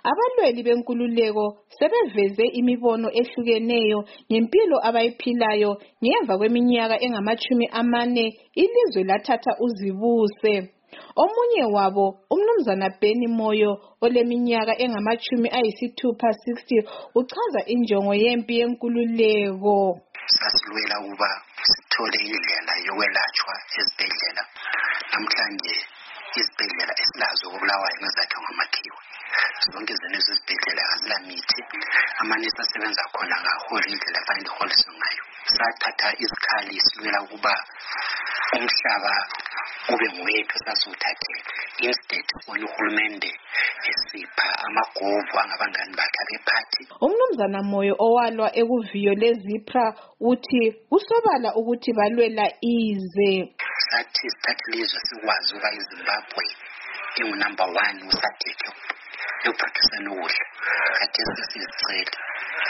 Abalweli benkululeko sebeveze imibono ehlukeneyo ngempilo abayiphilayo ngemva kweminyaka engama-40 ilizwe lathatha uzibuse. Omunye wabo, umnumzana Benny Moyo, oleminyaka engama-60, uchaza injongo yempi yenkululeko. Sasilwela ukuba sithole indlela yokwelatshwa ezibhedlela. Namhlanje izibhedlela esilazo koBulawayo ngezakhiwo ngamakhiwa. Zonke izinto ezibhedlela azilamithi. Amanesi asebenza khona ngahole indlela afanele iholiswe ngayo. Sathatha izikhali silwela ukuba umhlaba ube nguwethu sasiwuthathele. Instead uhulumende esipha amagovu angabangani bakhe abephathi. Umnumzana Moyo owalwa ekuviyo leZIPRA uthi kusobala ukuthi balwela ize. Sathi sithathe ilizwe sikwazi ukuba iZimbabwe ingunumber 1 usadeke ekuphathiseni ukudla. Khathesi sizicela.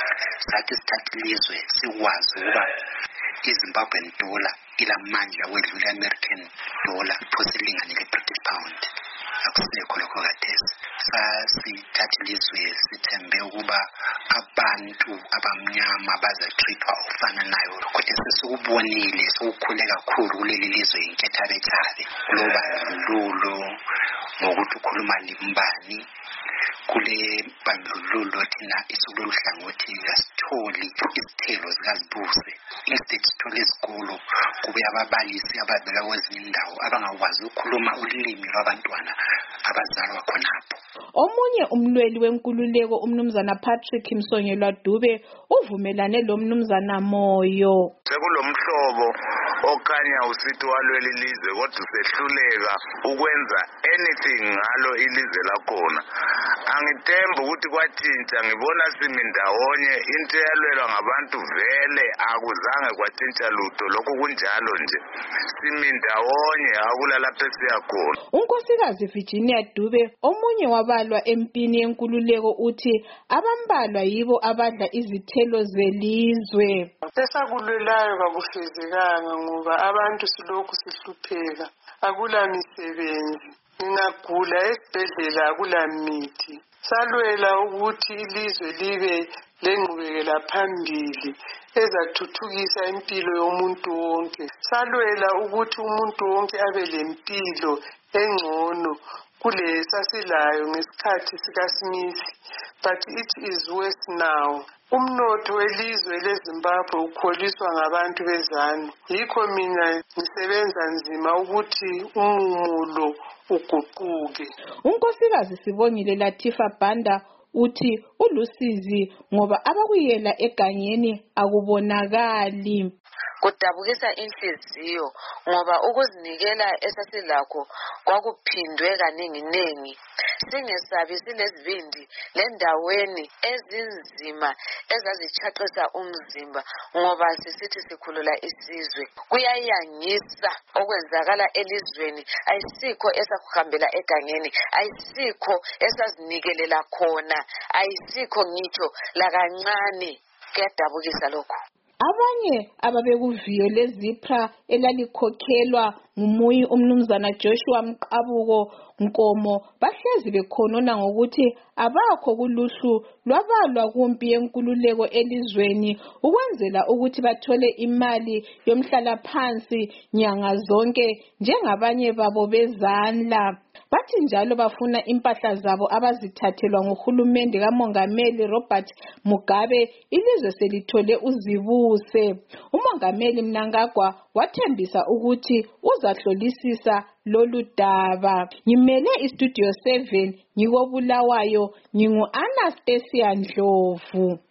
Sathi sithathe ilizwe sikwazi ukuba iZimbabwean dollar ilamandla wedlula American dollar phose ilinganele British pound. Akusekho lokho khathesi. Sasithathe ilizwe sithembe ukuba abantu abamnyama bazatrithwa ofana-nayo. Kodwa sesikubonile sokukhule kakhulu kuleli lizwe inkethabethabe kuloba lulu ngokuthi ukhuluma limbani kule bandlululo thina isululu hlangothi asitholi izithelo zikazibuse. Instead sithole izikolo kube ababalisi abavela kwezinye indawo abangakwazi ukukhuluma ulimi lwabantwana abazalwa khonapho. Omunye umlweli wenkululeko umnumzana Patrick Msonyelwa Dube uvumelane lo mnumzana Moyo. Sekulomhlobo okhanya usithi walwela ilizwe kodwa usehluleka ukwenza anything ngalo ilizwe lakhona. Angithemba ukuthi kwatshintsha, ngibona simi ndawonye into yalwelwa ngabantu vele akuzange kwatshintsha lutho. Lokho kunjalo nje simi ndawonye akulala phesiya khona. Unkosikazi Virginia Dube omunye wabalwa empini yenkululeko uthi abambalwa yibo abadla izithelo zelizwe. Sesakulwelayo kakuhlezekanga ngoba abantu silokhu sihlupheka, akula misebenzi. Ngingagula esibhedlela akula mithi. Salwela ukuthi ilizwe libe lengqubekela phambili ezathuthukisa impilo yomuntu wonke. Salwela ukuthi umuntu wonke abe lempilo engcono kulesasilayo ngesikhathi sikaSmith, but it is worse now. Umnotho welizwe leZimbabwe ukholiswa ngabantu bezanu. Yikho mina ngisebenza nzima ukuthi umumulo uguquke. Unkosikazi Sibongile Latifa Banda uthi ulusizi ngoba abakuyela egangeni akubonakali. Kudabukisa inhliziyo ngoba ukuzinikela esasilakho kwakuphindwe kaningi. Singesabi silezibindi lendaweni ezinzima ezazichaqisa umzimba ngoba sisithi sikhulula isizwe. Kuyayangisa okwenzakala elizweni, ayisikho esakuhambela egangeni, ayisikho esazinikelela khona, ayisikho ngitsho lakancane. Kuyadabukisa lokho. Abanye ababekuviyo leZIPRA elalikhokhelwa ngumuyi umnumzana Joshua Mqabuko Nkomo bahlezi bekhonona ngokuthi abakho kuluhlu lwabalwa kumpi yenkululeko elizweni ukwenzela ukuthi bathole imali yomhlala phansi nyanga zonke njengabanye babo bezandla. Bathi njalo bafuna impahla zabo abazithathelwa nguhulumende kaMongameli Robert Mugabe ilizwe selithole uzibuse. UMongameli Mnangagwa wathembisa ukuthi uzahlolisisa lolu daba. Ngimele iStudio 7 ngikoBulawayo, ngingu Anastasia Ndlovu.